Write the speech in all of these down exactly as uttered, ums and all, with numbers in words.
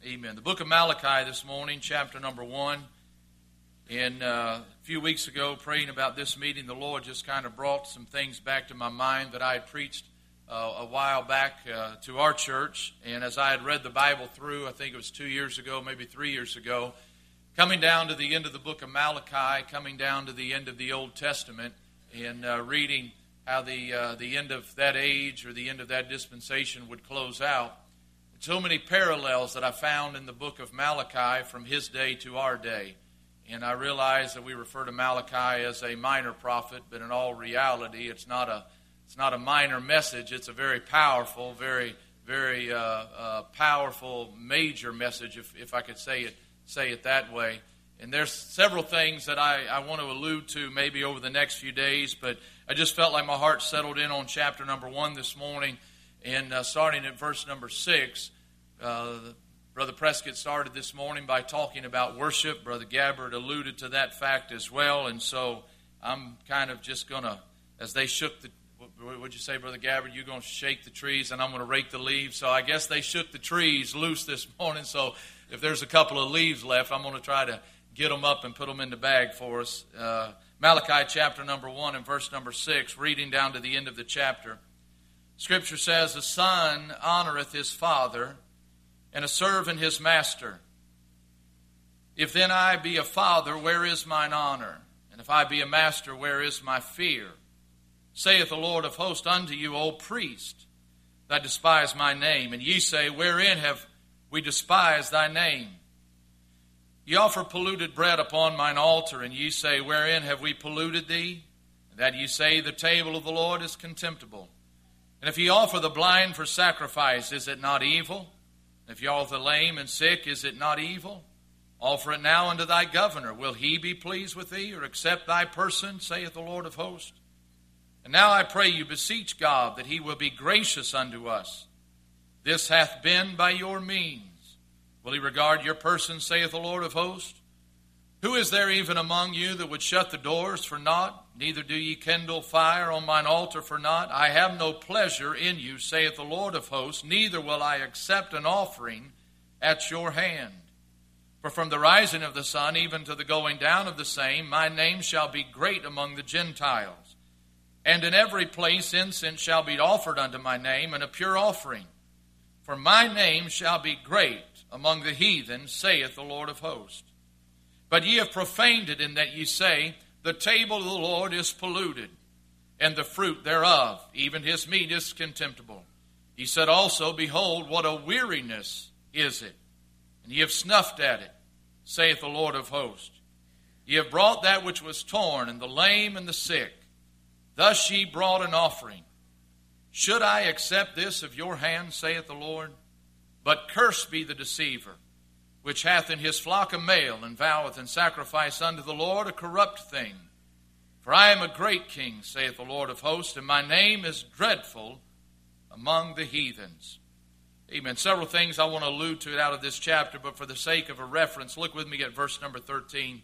Amen. The book of Malachi this morning, chapter number one. And uh, a few weeks ago, praying about this meeting, the Lord just kind of brought some things back to my mind that I had preached uh, a while back uh, to our church. And as I had read the Bible through, I think it was two years ago, maybe three years ago, coming down to the end of the book of Malachi, coming down to the end of the Old Testament, and uh, reading how the uh, the end of that age or the end of that dispensation would close out. So many parallels that I found in the book of Malachi from his day to our day. And I realize that we refer to Malachi as a minor prophet, but in all reality, it's not a it's not a minor message. It's a very powerful, very, very uh, uh, powerful, major message, if, if I could say it say it that way. And there's several things that I, I want to allude to maybe over the next few days, but I just felt like my heart settled in on chapter number one this morning. And uh, starting at verse number six, uh, Brother Prescott started this morning by talking about worship. Brother Gabbard alluded to that fact as well. And so I'm kind of just going to, as they shook the, what would you say, Brother Gabbard? You're going to shake the trees and I'm going to rake the leaves. So I guess they shook the trees loose this morning. So if there's a couple of leaves left, I'm going to try to get them up and put them in the bag for us. Uh, Malachi chapter number one and verse number six, reading down to the end of the chapter. Scripture says, "The son honoreth his father, and a servant his master. If then I be a father, where is mine honor? And if I be a master, where is my fear? Saith the Lord of hosts unto you, O priest, that despise my name. And ye say, wherein have we despised thy name? Ye offer polluted bread upon mine altar, and ye say, wherein have we polluted thee? And that ye say, the table of the Lord is contemptible. And if ye offer the blind for sacrifice, is it not evil? If ye offer the lame and sick, is it not evil? Offer it now unto thy governor. Will he be pleased with thee, or accept thy person, saith the Lord of hosts? And now I pray you, beseech God, that he will be gracious unto us. This hath been by your means. Will he regard your person, saith the Lord of hosts? Who is there even among you that would shut the doors for naught? Neither do ye kindle fire on mine altar for naught. I have no pleasure in you, saith the Lord of hosts, neither will I accept an offering at your hand. For from the rising of the sun even to the going down of the same, my name shall be great among the Gentiles. And in every place incense shall be offered unto my name, and a pure offering. For my name shall be great among the heathen, saith the Lord of hosts. But ye have profaned it in that ye say, the table of the Lord is polluted, and the fruit thereof, even his meat, is contemptible. He said also, behold, what a weariness is it, and ye have snuffed at it, saith the Lord of hosts. Ye have brought that which was torn, and the lame and the sick. Thus ye brought an offering. Should I accept this of your hand, saith the Lord? But cursed be the deceiver, which hath in his flock a male, and voweth and sacrifice unto the Lord a corrupt thing. For I am a great king, saith the Lord of hosts, and my name is dreadful among the heathens." Amen. Several things I want to allude to out of this chapter, but for the sake of a reference, look with me at verse number thirteen.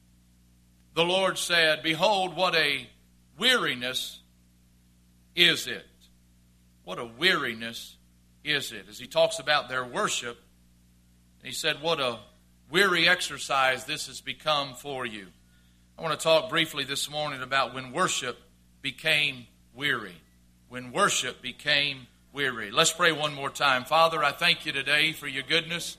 The Lord said, behold, what a weariness is it. What a weariness is it. As he talks about their worship, and he said, what a weary exercise this has become for you. I want to talk briefly this morning about when worship became weary. When worship became weary. Let's pray one more time. Father, I thank you today for your goodness.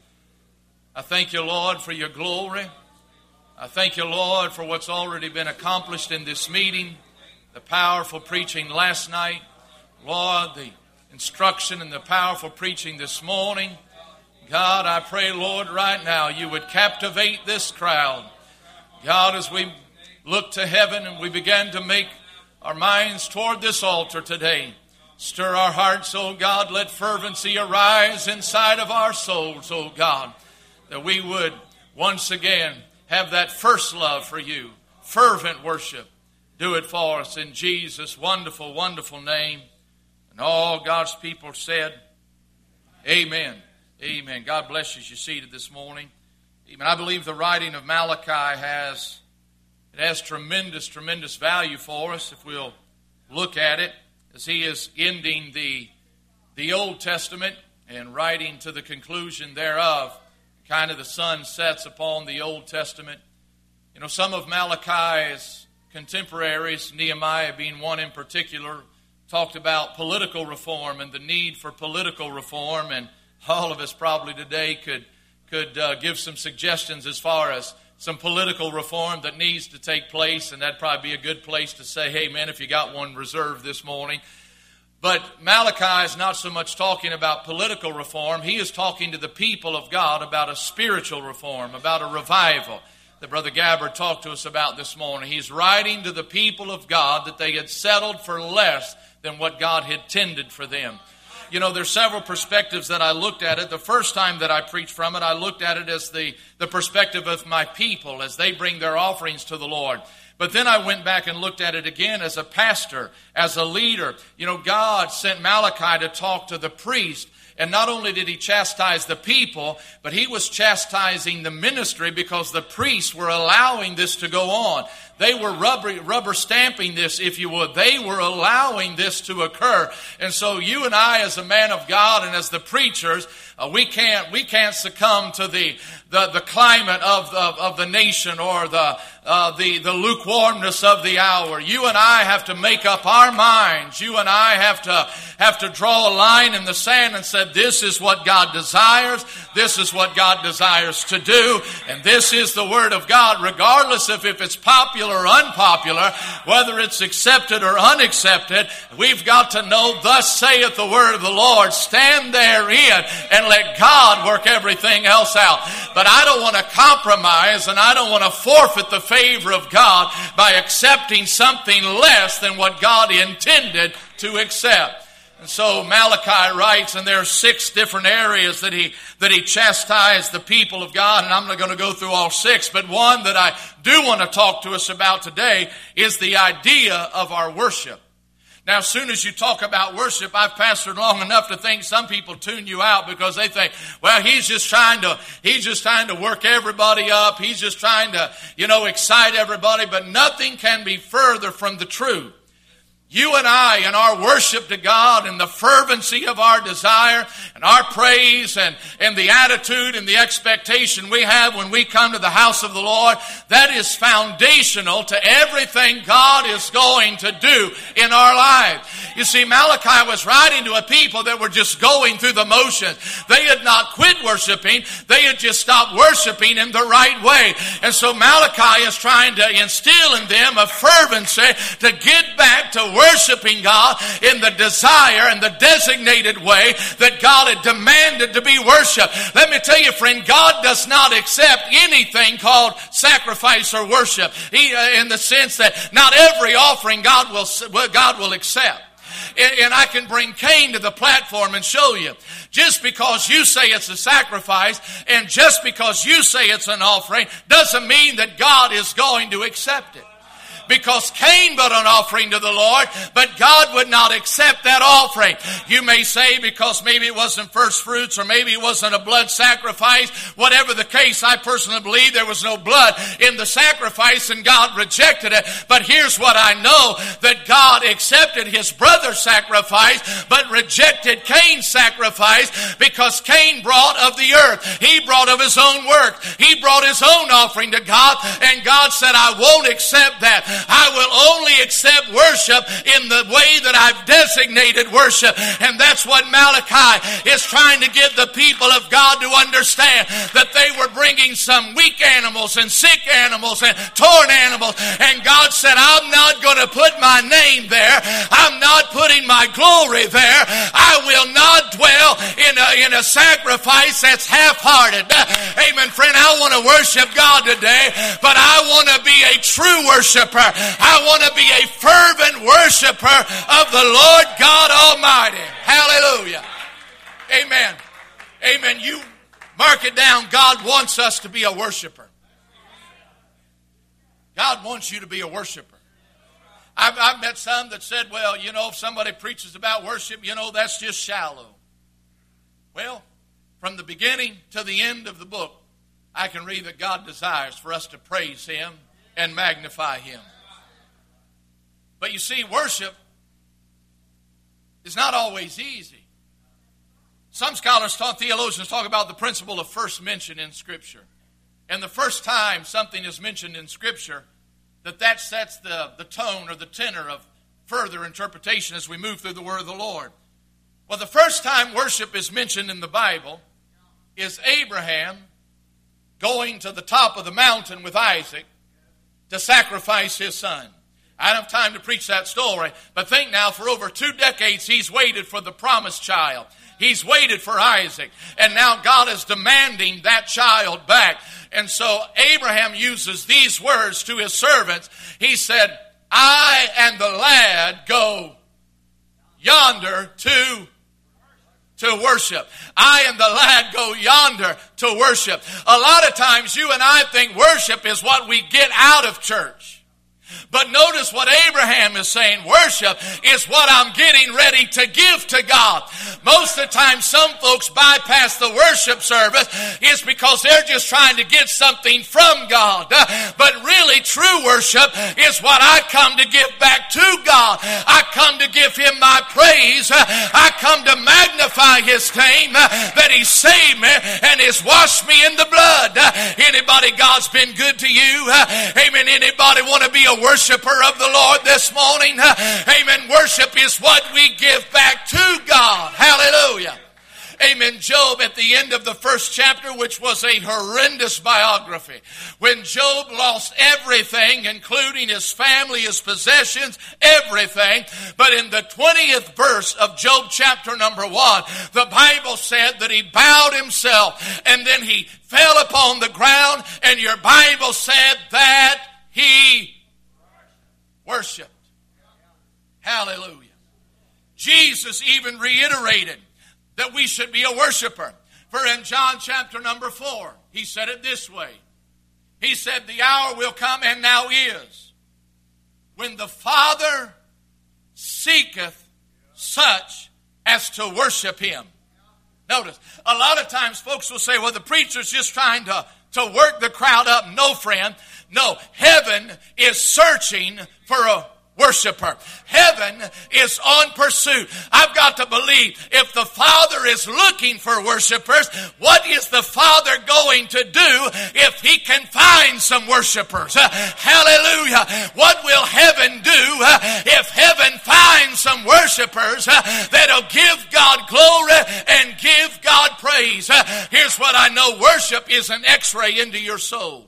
I thank you, Lord, for your glory. I thank you, Lord, for what's already been accomplished in this meeting. The powerful preaching last night. Lord, the instruction and the powerful preaching this morning. God, I pray, Lord, right now you would captivate this crowd. God, as we look to heaven and we begin to make our minds toward this altar today, stir our hearts, oh God. Let fervency arise inside of our souls, oh God, that we would once again have that first love for you, fervent worship. Do it for us in Jesus' wonderful, wonderful name. And all God's people said, amen. Amen. God bless you as you're seated this morning. Amen. I believe the writing of Malachi has, it has tremendous, tremendous value for us if we'll look at it, as he is ending the, the Old Testament and writing to the conclusion thereof kind of the sun sets upon the Old Testament. You know, some of Malachi's contemporaries, Nehemiah being one in particular, talked about political reform and the need for political reform, and all of us probably today could could uh, give some suggestions as far as some political reform that needs to take place, and that'd probably be a good place to say, hey man, if you got one reserved this morning. But Malachi is not so much talking about political reform. He is talking to the people of God about a spiritual reform, about a revival that Brother Gabbard talked to us about this morning. He's writing to the people of God that they had settled for less than what God had intended for them. You know, there's several perspectives that I looked at it. The first time that I preached from it, I looked at it as the, the perspective of my people as they bring their offerings to the Lord. But then I went back and looked at it again as a pastor, as a leader. You know, God sent Malachi to talk to the priest. And not only did he chastise the people, but he was chastising the ministry because the priests were allowing this to go on. They were rubber, rubber stamping this, if you would. They were allowing this to occur. And so you and I, as a man of God and as the preachers, uh, we can't we can't succumb to the the, the climate of the, of the nation or the uh, the the lukewarmness of the hour. You and I have to make up our minds. You and I have to have to draw a line in the sand and say, this is what God desires. This is what God desires to do. And this is the Word of God, regardless of if it's popular or unpopular, whether it's accepted or unaccepted. We've got to know, thus saith the word of the Lord. Stand therein and let God work everything else out. But I don't want to compromise, and I don't want to forfeit the favor of God by accepting something less than what God intended to accept. And so Malachi writes, and there are six different areas that he that he chastised the people of God, and I'm not going to go through all six, but one that I do want to talk to us about today is the idea of our worship. Now, as soon as you talk about worship, I've pastored long enough to think some people tune you out because they think, well, he's just trying to he's just trying to work everybody up. He's just trying to, you know, excite everybody, but nothing can be further from the truth. You and I, in our worship to God and the fervency of our desire and our praise and, and the attitude and the expectation we have when we come to the house of the Lord, that is foundational to everything God is going to do in our lives. You see, Malachi was writing to a people that were just going through the motions. They had not quit worshiping. They had just stopped worshiping in the right way. And so Malachi is trying to instill in them a fervency to get back to worship. Worshiping God in the desire and the designated way that God had demanded to be worshiped. Let me tell you, friend, God does not accept anything called sacrifice or worship. He, uh, in the sense that not every offering God will God will accept. And, and I can bring Cain to the platform and show you. Just because you say it's a sacrifice and just because you say it's an offering doesn't mean that God is going to accept it. Because Cain brought an offering to the Lord, but God would not accept that offering. You may say because maybe it wasn't first fruits or maybe it wasn't a blood sacrifice. Whatever the case, I personally believe there was no blood in the sacrifice and God rejected it. But here's what I know, that God accepted his brother's sacrifice but rejected Cain's sacrifice because Cain brought of the earth. He brought of his own work. He brought his own offering to God, and God said, I won't accept that. I will only accept worship in the way that I've designated worship. And that's what Malachi is trying to get the people of God to understand, that they were bringing some weak animals and sick animals and torn animals. And God said, I'm not going to put my name there. I'm not putting my glory there. I will not dwell in a, in a sacrifice that's half-hearted. Amen, friend. I want to worship God today, but I want to be a true worshiper. I want to be a fervent worshiper of the Lord God Almighty. Hallelujah. Amen. Amen. You mark it down. God wants us to be a worshiper. God wants you to be a worshiper. I've, I've met some that said, well, you know, if somebody preaches about worship, you know, that's just shallow. Well, from the beginning to the end of the book, I can read that God desires for us to praise him and magnify him. But you see, worship is not always easy. Some scholars, talk, theologians talk about the principle of first mention in Scripture. And the first time something is mentioned in Scripture, that that sets the, the tone or the tenor of further interpretation as we move through the Word of the Lord. Well, the first time worship is mentioned in the Bible is Abraham going to the top of the mountain with Isaac to sacrifice his son. I don't have time to preach that story, but think now, for over two decades he's waited for the promised child. He's waited for Isaac, and now God is demanding that child back. And so Abraham uses these words to his servants. He said, I and the lad go yonder to, to worship. I and the lad go yonder to worship. A lot of times you and I think worship is what we get out of church. But notice what Abraham is saying. Worship is what I'm getting ready to give to God. Most of the time, some folks bypass the worship service is because they're just trying to get something from God. But really, true worship is what I come to give back to God. I come to give Him my praise. I come to magnify His name, that He saved me and has washed me in the blood. Anybody, God's been good to you? Amen. Anybody want to be a worshiper of the Lord this morning? Amen. Worship is what we give back to God. Hallelujah. Amen. Job, at the end of the first chapter, which was a horrendous biography, when Job lost everything, including his family, his possessions, everything. But in the twentieth verse of Job chapter number one, the Bible said that he bowed himself and then he fell upon the ground, and your Bible said that he worshipped. Hallelujah. Jesus even reiterated that we should be a worshiper. For in John chapter number four, he said it this way. He said, the hour will come, and now is, when the Father seeketh such as to worship Him. Notice, a lot of times folks will say, well, the preacher's just trying to, to work the crowd up. No, friend. No, heaven is searching for a worshiper. Heaven is on pursuit. I've got to believe if the Father is looking for worshipers, what is the Father going to do if He can find some worshipers? Hallelujah. What will heaven do if heaven finds some worshipers that'll give God glory and give God praise? Here's what I know. Worship is an x-ray into your soul.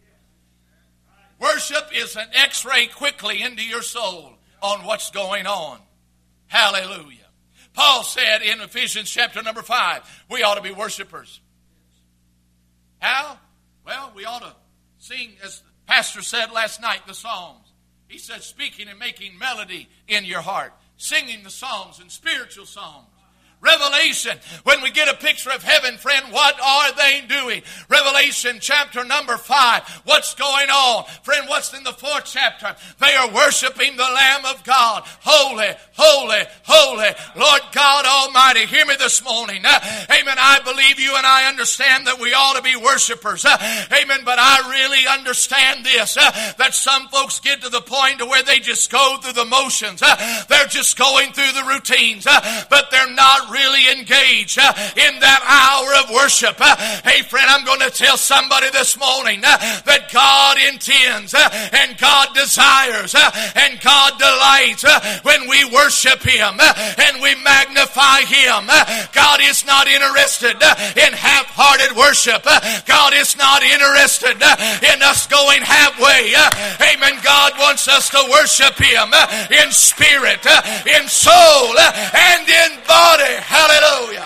Worship is an x-ray quickly into your soul on what's going on. Hallelujah. Paul said in Ephesians chapter number five, we ought to be worshipers. How? Well, we ought to sing, as the pastor said last night, the Psalms. He said, speaking and making melody in your heart. Singing the Psalms and spiritual songs. Revelation, when we get a picture of heaven, friend, what are they doing? Revelation chapter number five, what's going on? Friend, what's in the fourth chapter? They are worshiping the Lamb of God. Holy, holy, holy, Lord God Almighty. Hear me this morning. Uh, amen. I believe you and I understand that we ought to be worshipers. Uh, amen. But I really understand this, uh, that some folks get to the point to where they just go through the motions. Uh, they're just going through the routines, uh, but they're not really engaged uh, in that hour of worship. Uh, hey friend, I'm going to tell somebody this morning uh, that God intends uh, and God desires uh, and God delights uh, when we worship Him uh, and we magnify Him. Uh, God is not interested uh, in half-hearted worship. Uh, God is not interested uh, in us going halfway. Uh, amen. God wants us to worship Him uh, in spirit, uh, in soul, uh, and in body. Hallelujah.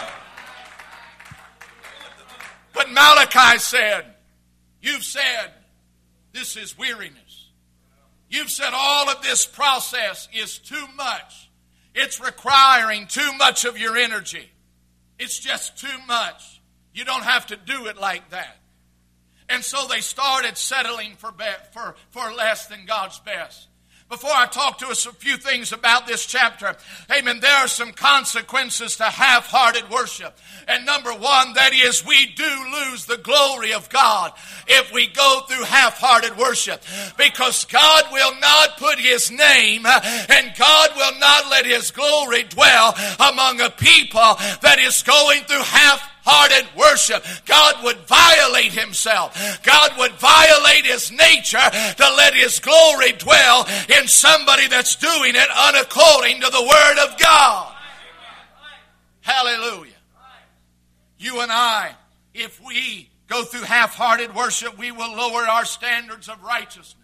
But Malachi said, you've said this is weariness. You've said all of this process is too much. It's requiring too much of your energy. It's just too much. You don't have to do it like that. And so they started settling for, be- for, for less than God's best. Before I talk to us a few things about this chapter, amen, there are some consequences to half-hearted worship. And number one, that is, we do lose the glory of God if we go through half-hearted worship. Because God will not put His name and God will not let His glory dwell among a people that is going through half hearted worship. God would violate Himself. God would violate His nature to let His glory dwell in somebody that's doing it unaccording to the Word of God. Hallelujah. You and I, if we go through half-hearted worship, we will lower our standards of righteousness.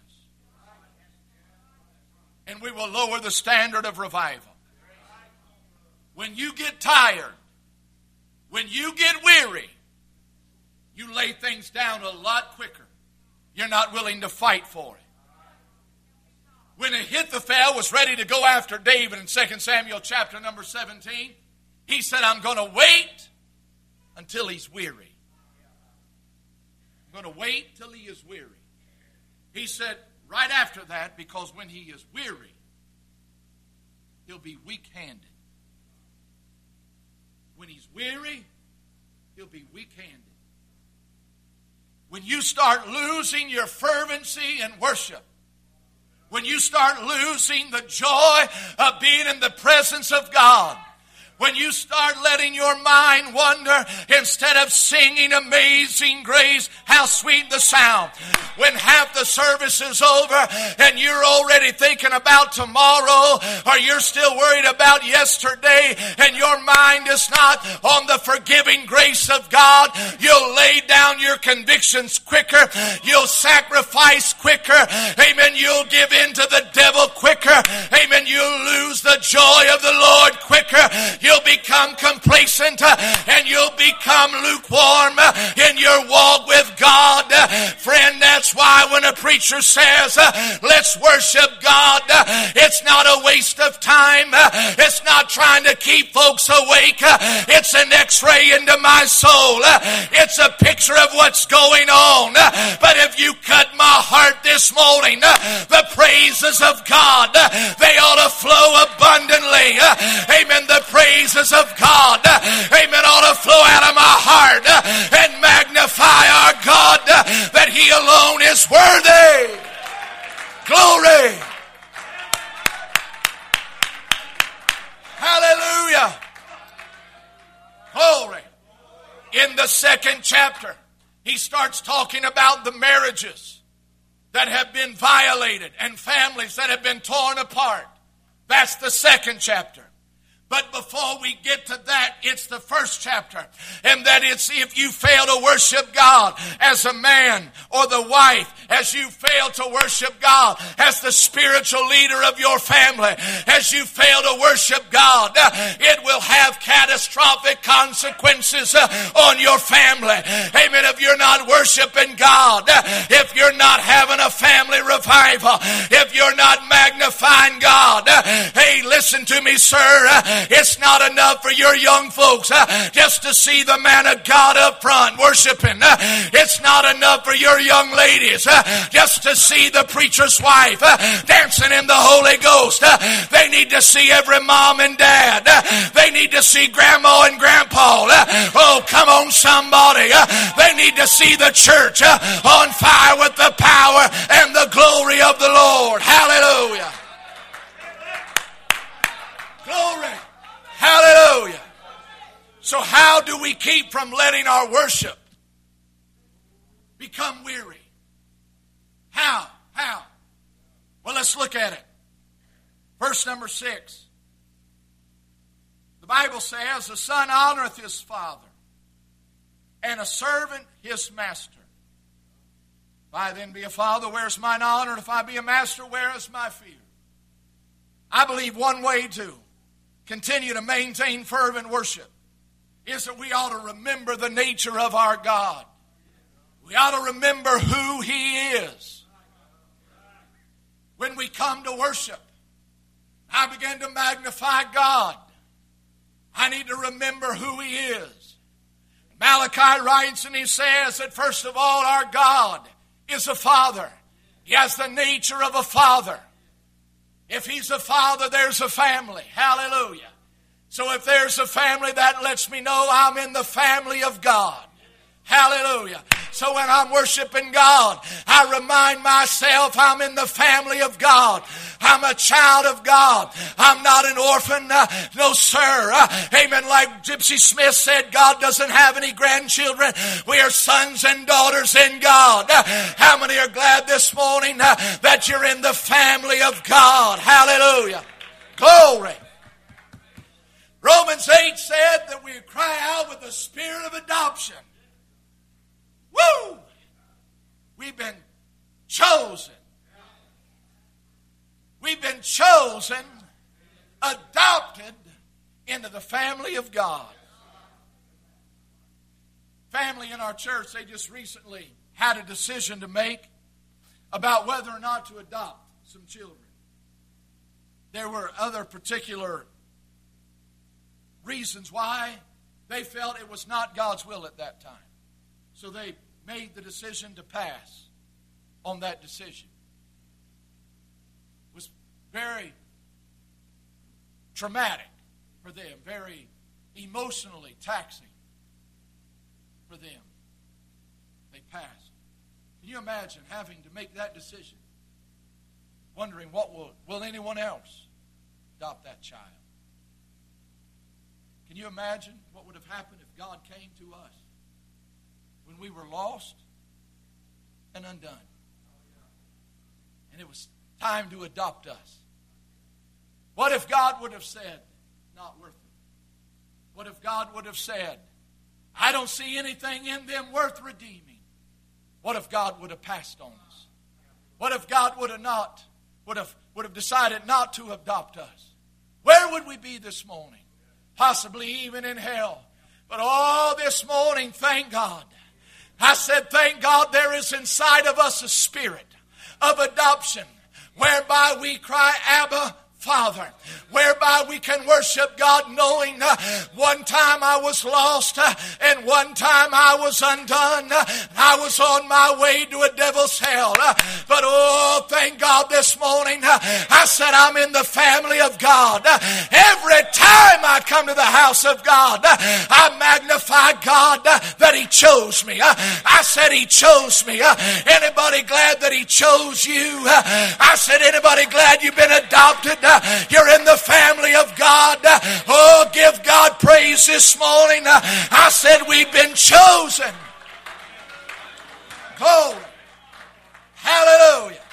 And we will lower the standard of revival. When you get tired, when you get weary, you lay things down a lot quicker. You're not willing to fight for it. When Ahithophel was ready to go after David in Second Samuel chapter number seventeen, he said, I'm going to wait until he's weary. I'm going to wait till he is weary. He said right after that, because when he is weary, he'll be weak-handed. When he's weary, he'll be weak-handed. When you start losing your fervency in worship, when you start losing the joy of being in the presence of God, when you start letting your mind wander instead of singing Amazing Grace, how sweet the sound. When half the service is over and you're already thinking about tomorrow, or you're still worried about yesterday and your mind is not on the forgiving grace of God, you'll lay down your convictions quicker. You'll sacrifice quicker. Amen. You'll give in to the devil quicker. Amen. You'll lose the joy of the Lord quicker. You'll become complacent and you'll become lukewarm in your walk with God. Friend, that's why when a preacher says, let's worship God, it's not a waste of time. It's not trying to keep folks awake. It's an x-ray into my soul. It's a picture of what's going on. But if you cut my heart this morning, the praises of God, they ought to flow abundantly. Amen. The praises of God, amen, ought to flow out of my heart and magnify our God, that He alone is worthy. Glory. Hallelujah. Glory. In the second chapter, he starts talking about the marriages that have been violated and families that have been torn apart. That's the second chapter. But before we get to that, it's the first chapter. And that it's if you fail to worship God as a man or the wife, as you fail to worship God as the spiritual leader of your family, as you fail to worship God, it will have catastrophic consequences on your family. Amen. If you're not worshiping God, if you're not having a family revival, if you're not magnifying God, hey, listen to me, sir. It's not enough for your young folks uh, just to see the man of God up front worshiping. Uh, it's not enough for your young ladies uh, just to see the preacher's wife uh, dancing in the Holy Ghost. Uh, they need to see every mom and dad. Uh, they need to see grandma and grandpa. Uh, oh, come on, somebody. Uh, they need to see the church uh, on fire with the power and the glory of the Lord. Hallelujah. Glory. Hallelujah. So how do we keep from letting our worship become weary? How? How? Well, let's look at it. Verse number six. The Bible says, a son honoreth his father, and a servant his master. If I then be a father, where is mine honor? And if I be a master, where is my fear? I believe one way to continue to maintain fervent worship is that we ought to remember the nature of our God. We ought to remember who He is. When we come to worship, I begin to magnify God. I need to remember who He is. Malachi writes and he says that first of all, our God is a Father. He has the nature of a father. If He's a father, there's a family. Hallelujah. So if there's a family, that lets me know I'm in the family of God. Hallelujah. So when I'm worshiping God, I remind myself I'm in the family of God. I'm a child of God. I'm not an orphan. Uh, no, sir. Uh, amen. Like Gypsy Smith said, God doesn't have any grandchildren. We are sons and daughters in God. Uh, how many are glad this morning uh, that you're in the family of God? Hallelujah. Glory. Romans eight said that we cry out with the spirit of adoption. Woo! We've been chosen. We've been chosen, adopted into the family of God. Family in our church, they just recently had a decision to make about whether or not to adopt some children. There were other particular reasons why they felt it was not God's will at that time. So they made the decision to pass on that decision. It was very traumatic for them, very emotionally taxing for them. They passed. Can you imagine having to make that decision? Wondering, what will, will anyone else adopt that child? Can you imagine what would have happened if God came to us when we were lost and undone? And it was time to adopt us. What if God would have said, not worth it? What if God would have said, I don't see anything in them worth redeeming? What if God would have passed on us? What if God would have not, would have, would have decided not to adopt us? Where would we be this morning? Possibly even in hell. But all this morning, thank God. I said, thank God there is inside of us a spirit of adoption whereby we cry, Abba, Father, whereby we can worship God knowing uh, one time I was lost uh, and one time I was undone. Uh, I was on my way to a devil's hell. Uh, but oh, thank God this morning uh, I said I'm in the family of God. Uh, every time I come to the house of God, uh, I magnify God uh, that He chose me. Uh, I said He chose me. Uh, anybody glad that He chose you? Uh, I said, anybody glad you've been adopted? Uh, You're in the family of God. Oh, give God praise this morning. I said we've been chosen. Glory. Hallelujah.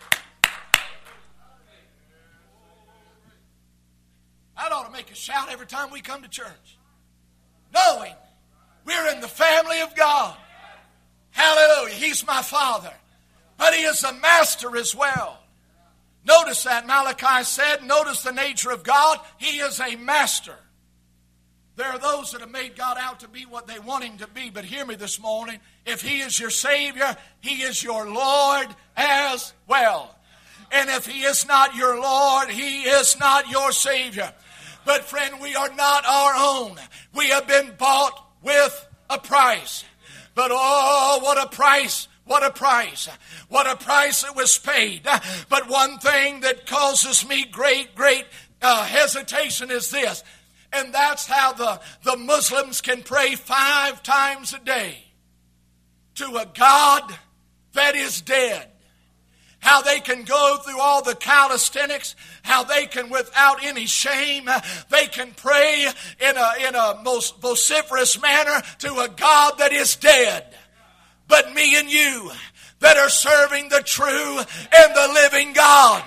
That ought to make us shout every time we come to church. Knowing we're in the family of God. Hallelujah. He's my Father. But He is a master as well. Notice that Malachi said, notice the nature of God. He is a master. There are those that have made God out to be what they want Him to be. But hear me this morning. If He is your Savior, He is your Lord as well. And if He is not your Lord, He is not your Savior. But friend, we are not our own. We have been bought with a price. But oh, what a price. What a price. What a price it was paid. But one thing that causes me great, great uh, hesitation is this. And that's how the, the Muslims can pray five times a day to a God that is dead. How they can go through all the calisthenics, how they can, without any shame, they can pray in a, in a most vociferous manner to a God that is dead. But me and you that are serving the true and the living God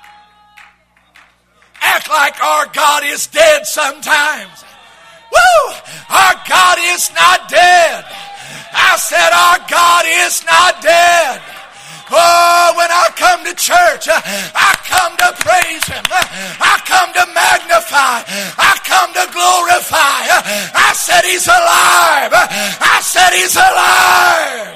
act like our God is dead sometimes. Woo! Our God is not dead. I said our God is not dead. Oh, when I come to church, I come to praise Him. I come to magnify. I come to glorify. I said He's alive. I said He's alive.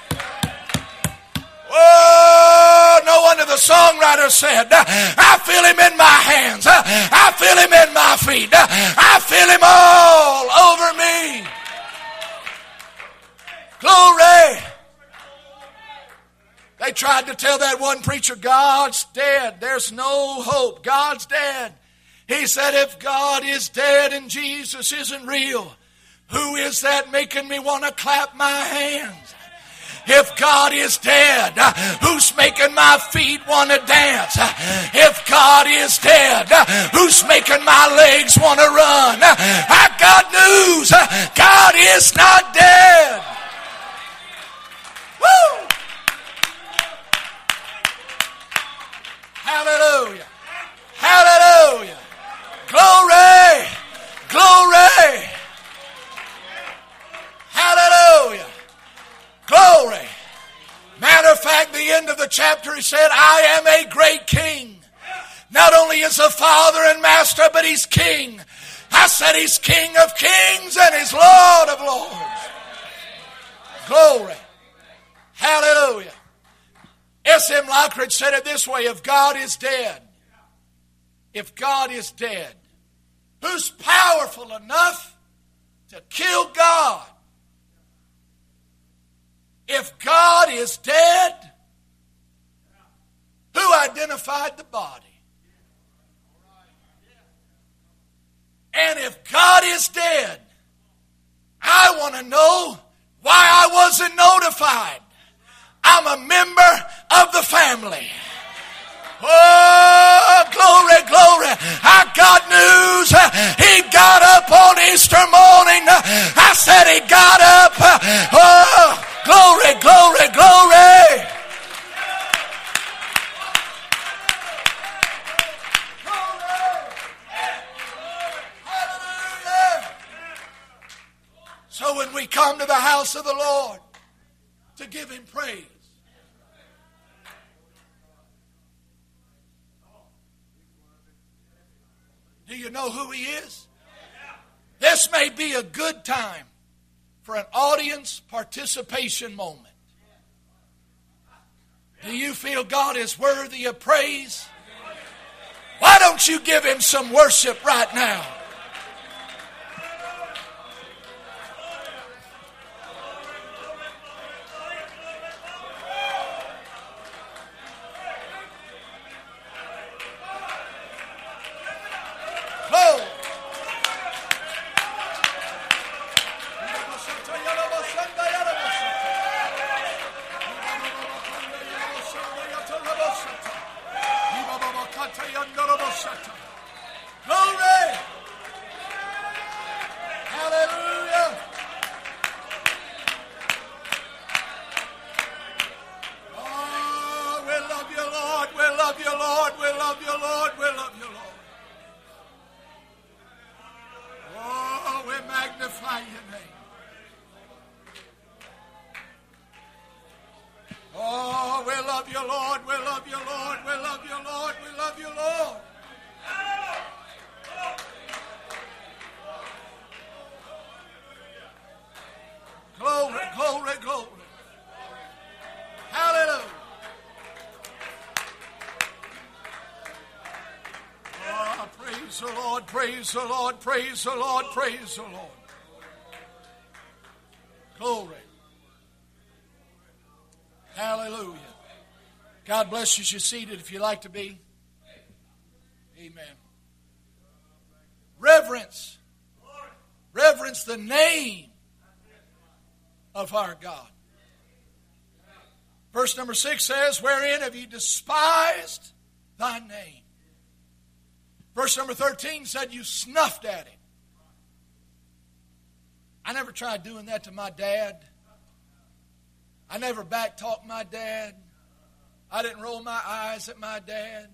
Oh, no wonder the songwriter said, I feel Him in my hands. I feel Him in my feet. I feel Him all over me. Glory. They tried to tell that one preacher, God's dead. There's no hope. God's dead. He said, if God is dead and Jesus isn't real, who is that making me want to clap my hands? If God is dead, who's making my feet want to dance? If God is dead, who's making my legs want to run? I got news. God is not dead. Woo! Hallelujah. Hallelujah. Glory. Glory. Hallelujah. Glory. Matter of fact, the end of the chapter, he said, I am a great king. Not only is a father and master, but he's king. I said he's king of kings and he's Lord of lords. Glory. Hallelujah. S M Lockridge said it this way, if God is dead, if God is dead, who's powerful enough to kill God? If God is dead, who identified the body? And if God is dead, I want to know why I wasn't notified. I'm a member of the family. Oh, glory, glory. I got news. He got up on Easter morning. I said he got up. Oh, glory, glory, glory. So when we come to the house of the Lord to give him praise, do you know who he is? This may be a good time for an audience participation moment. Do you feel God is worthy of praise? Why don't you give him some worship right now? Glory! Hallelujah! Oh, we love you, Lord. We love you, Lord. We love you, Lord. We love you, Lord. Oh, we magnify your name. Oh, we love you, Lord. We love you, Lord. We love you, Lord. We love you, Lord. Glory, glory, glory. Hallelujah. Oh, praise the Lord, praise the Lord, praise the Lord, praise the Lord. Glory. Hallelujah. God bless you as you're seated if you like to be. Amen. Reverence. Reverence the name of our God. Verse number six says, wherein have you despised thy name? Verse number thirteen said, you snuffed at him. I never tried doing that to my dad. I never backtalked my dad. I didn't roll my eyes at my dad.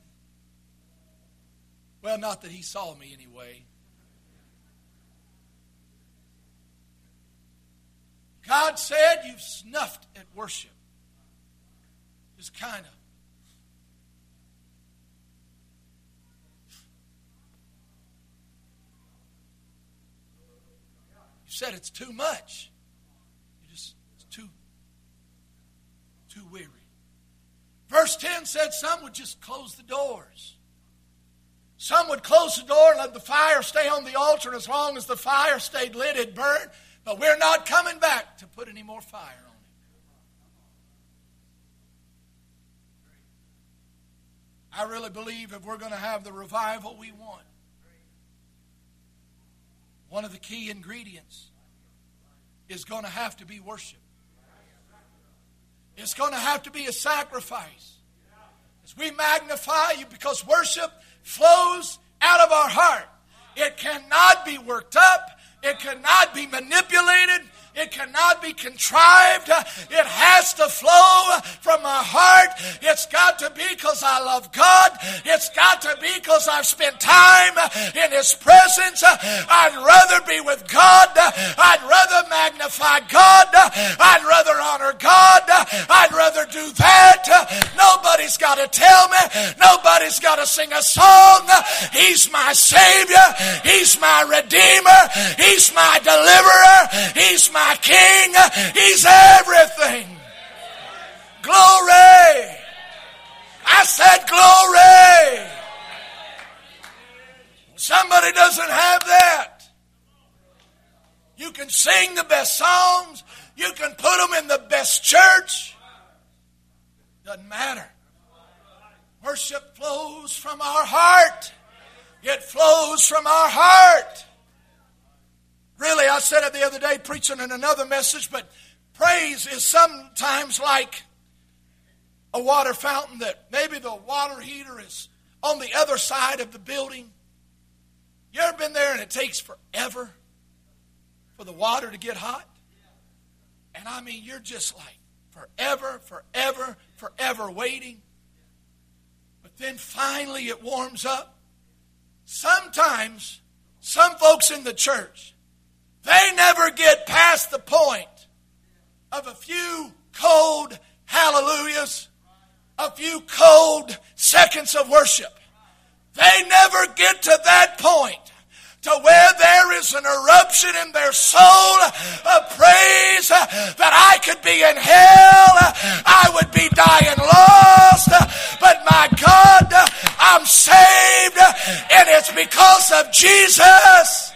Well, not that he saw me anyway. God said you've snuffed at worship. Just kind of. You said it's too much. You just, it's too, too weary. Verse ten said some would just close the doors. Some would close the door and let the fire stay on the altar, and as long as the fire stayed lit, it burned. But we're not coming back to put any more fire on I really believe if we're going to have the revival we want, one of the key ingredients is going to have to be worship. It's going to have to be a sacrifice. As we magnify you, because worship flows out of our heart. It cannot be worked up. It cannot be manipulated. It cannot be contrived. It has to flow from my heart. It's got to be because I love God. It's got to be because I've spent time in His presence. I'd rather be with God. I'd rather magnify God. I'd rather honor God. I'd rather do that. Nobody's got to tell me. Nobody's got to sing a song. He's my Savior. He's my Redeemer. He's my Deliverer. He's my King. He's everything. Glory. I said glory. Somebody doesn't have that. You can sing the best songs. You can put them in the best church. Doesn't matter. Worship flows from our heart. It flows from our heart. Really, I said it the other day preaching in another message, but praise is sometimes like a water fountain that maybe the water heater is on the other side of the building. You ever been there and it takes forever for the water to get hot? And I mean, you're just like forever, forever, forever waiting. But then finally it warms up. Sometimes, some folks in the church, they never get past the point of a few cold hallelujahs, a few cold seconds of worship. They never get to that point to where there is an eruption in their soul of praise that I could be in hell, I would be dying lost, but my God, I'm saved, and it's because of Jesus.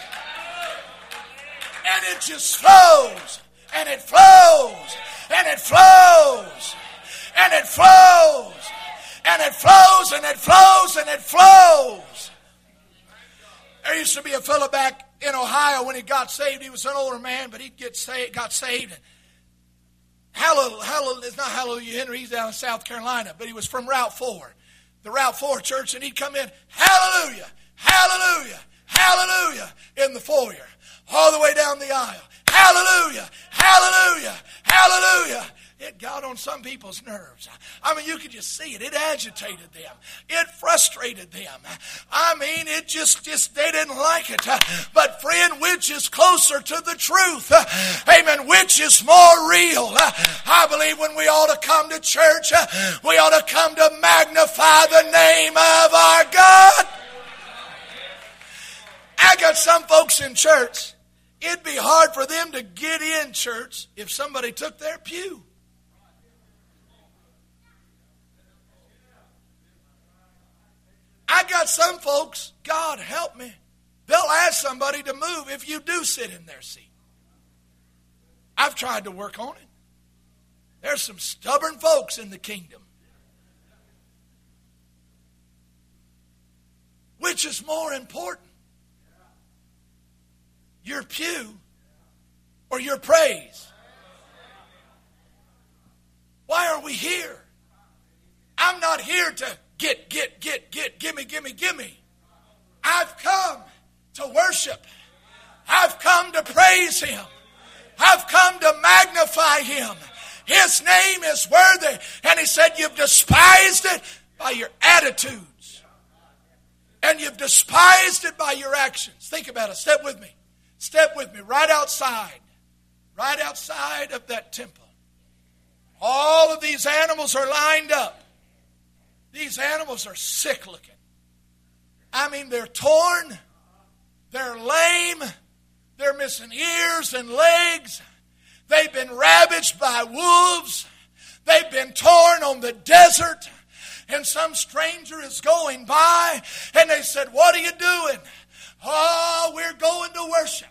And it just flows, and it flows, and it flows, and it flows, and it flows, and it flows, and it flows. There used to be a fellow back in Ohio when he got saved. He was an older man, but he get saved, got saved. Hallelujah, hallelujah, it's not Hallelujah Henry, he's down in South Carolina, but he was from Route four, the Route four church, and he'd come in, hallelujah, hallelujah, hallelujah, in the foyer. All the way down the aisle. Hallelujah, hallelujah, hallelujah. It got on some people's nerves. I mean, you could just see it. It agitated them. It frustrated them. I mean, it just, just they didn't like it. But friend, which is closer to the truth? Amen. Which is more real? I believe when we ought to come to church, we ought to come to magnify the name of our God. I got some folks in church, it'd be hard for them to get in church if somebody took their pew. I got some folks, God help me, they'll ask somebody to move if you do sit in their seat. I've tried to work on it. There's some stubborn folks in the kingdom. Which is more important? Your pew or your praise? Why are we here? I'm not here to get, get, get, get, gimme, gimme, gimme. I've come to worship. I've come to praise Him. I've come to magnify Him. His name is worthy. And He said, you've despised it by your attitudes. And you've despised it by your actions. Think about it. Step with me. Step with me right outside, right outside of that temple. All of these animals are lined up. These animals are sick looking. I mean, they're torn, they're lame, they're missing ears and legs. They've been ravaged by wolves. They've been torn on the desert. And some stranger is going by and they said, what are you doing? Oh, we're going to worship.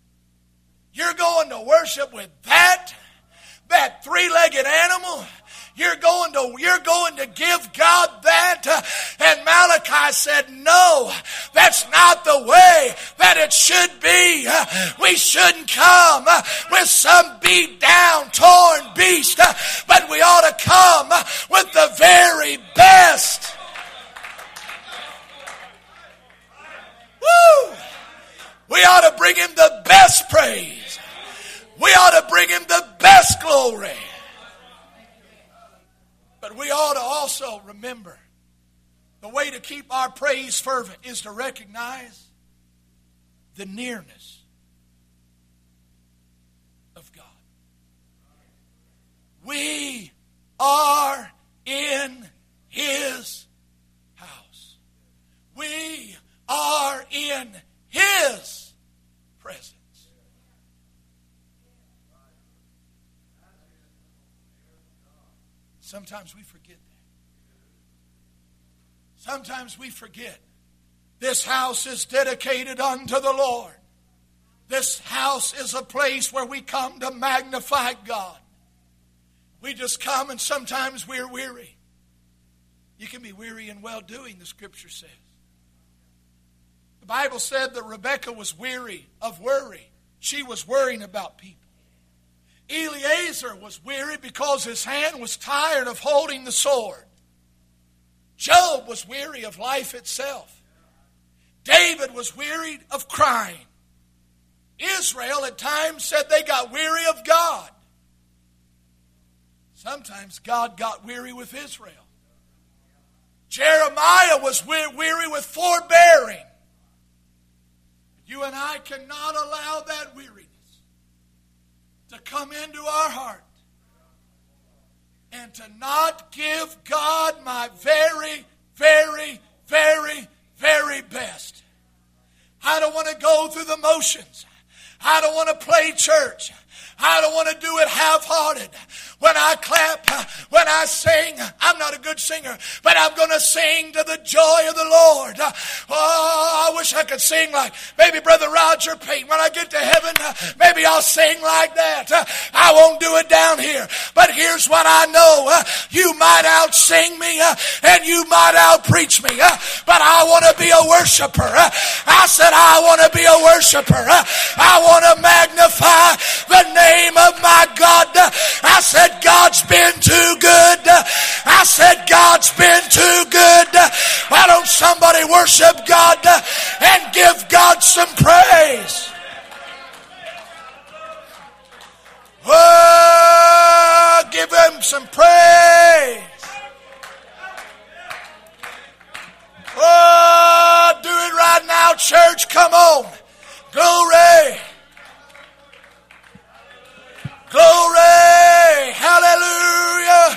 You're going to worship with that, that three-legged animal? You're going to, you're going to give God that? And Malachi said, no, that's not the way that it should be. We shouldn't come with some beat down, torn beast, but we ought to come with the very best. Woo! We ought to bring him the best praise. We ought to bring him the best glory. But we ought to also remember the way to keep our praise fervent is to recognize the nearness of God. We are in his house. We are in his presence. Sometimes we forget that. Sometimes we forget. This house is dedicated unto the Lord. This house is a place where we come to magnify God. We just come and sometimes we're weary. You can be weary in well-doing, the Scripture says. The Bible said that Rebekah was weary of worry. She was worrying about people. Eliezer was weary because his hand was tired of holding the sword. Job was weary of life itself. David was wearied of crying. Israel at times said they got weary of God. Sometimes God got weary with Israel. Jeremiah was weary with forbearing. You and I cannot allow that weariness to come into our heart and to not give God my very, very, very, very best. I don't want to go through the motions. I don't want to play church. I don't want to do it half-hearted. When I clap, when I sing, I'm not a good singer, but I'm going to sing to the joy of the Lord. Oh, I wish I could sing like maybe Brother Roger Payne. When I get to heaven, maybe I'll sing like that. I won't do it down here. But here's what I know. You might out-sing me and you might out-preach me, but I want to be a worshiper. I said I want to be a worshiper. I want to magnify the name of my God. I said God's been too good. I said God's been too good. Why don't somebody worship God and give God some praise? Oh, give him some praise. Oh, do it right now, church. Come on. Glory. Glory! Hallelujah!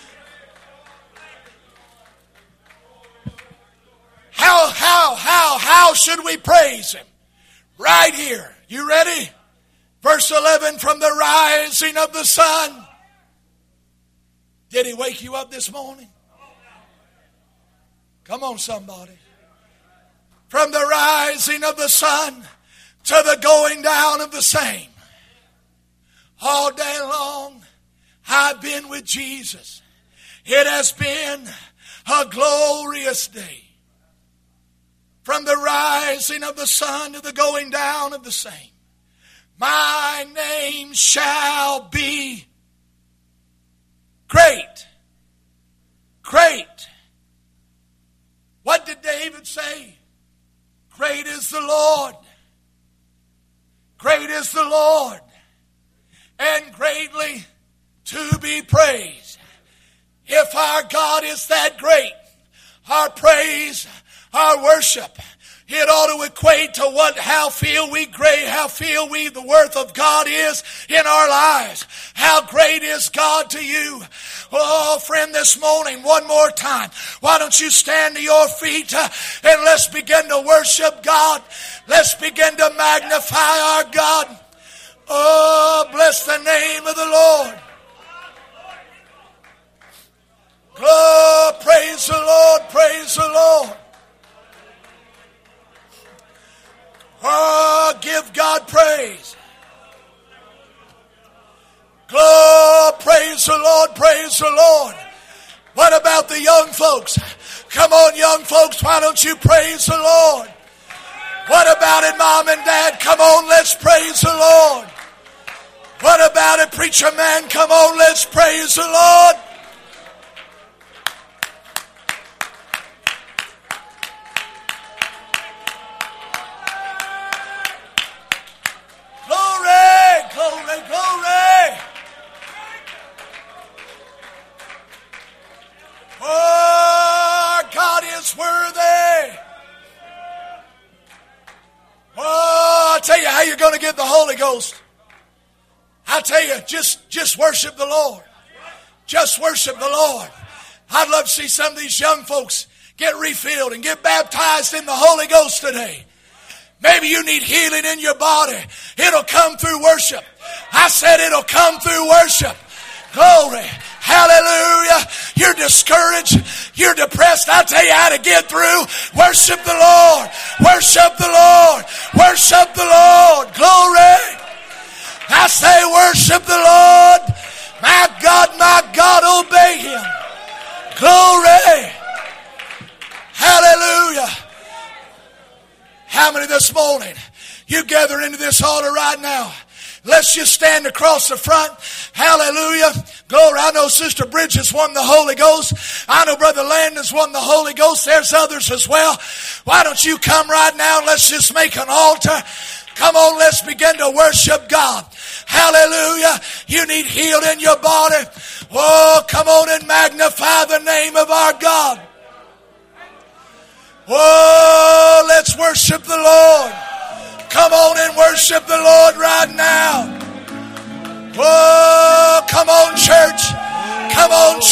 How, how, how, how should we praise him? Right here. You ready? Verse eleven, from the rising of the sun. Did he wake you up this morning? Come on, somebody. From the rising of the sun to the going down of the same. All day long, I've been with Jesus. It has been a glorious day. From the rising of the sun to the going down of the same. My name shall be great. Great. What did David say? Great is the Lord. Great is the Lord. And greatly to be praised. If our God is that great, our praise, our worship, it ought to equate to what, how feel we great, how feel we the worth of God is in our lives. How great is God to you? Oh, friend, this morning, one more time, why don't you stand to your feet uh, and let's begin to worship God. Let's begin to magnify our God. Oh, bless the name of the Lord. Oh, praise the Lord, praise the Lord. Oh, give God praise. Oh, praise the Lord, praise praise the Lord. What about the young folks? Come on, young folks, why don't you praise the Lord? What about it, Mom and Dad? Come on, let's praise the Lord. What about it, preacher man? Come on, let's praise the Lord. Glory, glory, glory. Oh, God is worthy. Oh, I'll tell you how you're going to get the Holy Ghost. I tell you, just, just worship the Lord. Just worship the Lord. I'd love to see some of these young folks get refilled and get baptized in the Holy Ghost today. Maybe you need healing in your body. It'll come through worship. I said it'll come through worship. Glory. Hallelujah. You're discouraged. You're depressed. I'll tell you how to get through. Worship the Lord. Worship the Lord. Worship the Lord. Glory. I say worship the Lord. My God, my God, obey Him. Glory. Hallelujah. How many this morning? You gather into this altar right now. Let's just stand across the front. Hallelujah. Glory. I know Sister Bridget's won the Holy Ghost. I know Brother Landon's won the Holy Ghost. There's others as well. Why don't you come right now? Let's just make an altar. Come on, let's begin to worship God. Hallelujah. You need healed in your body. Oh, come on and magnify the name of our God. Oh, let's worship the Lord. Come on and worship the Lord right now. Oh, come on, church. Come on, church.